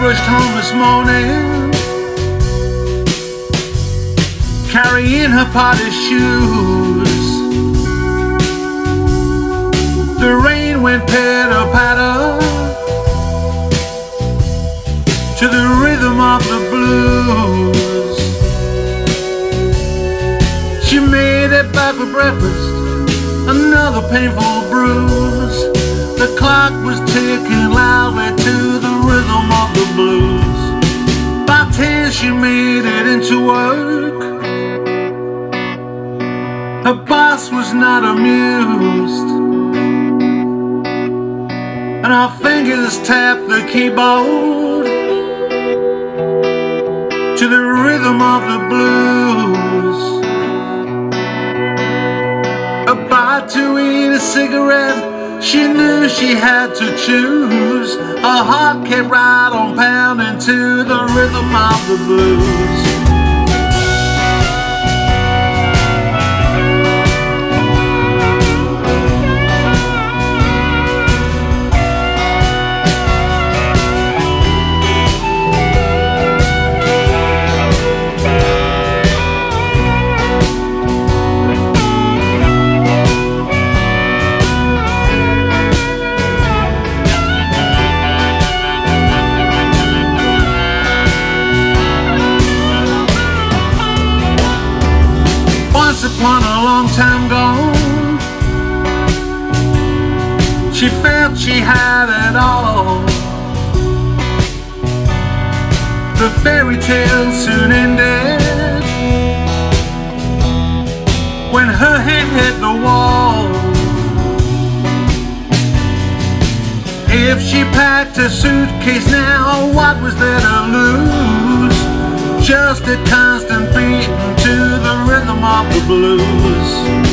rushed home this morning, carrying her party shoes. The rain went pitter-patter to the rhythm of the blues. She made it back for breakfast, another painful bruise. The clock was ticking loudly to the rhythm of the blues. By 10 she made it into work. Her boss was not amused, and her fingers tapped the keyboard to the rhythm of the blues. About to eat a cigarette, she knew she had to choose. Her heart kept right on pounding to the rhythm of the blues. Upon a long time gone, she felt she had it all. The fairy tale soon ended when her head hit the wall. If she packed a suitcase now, what was there to lose? Just a constant beating to the rhythm of the blues.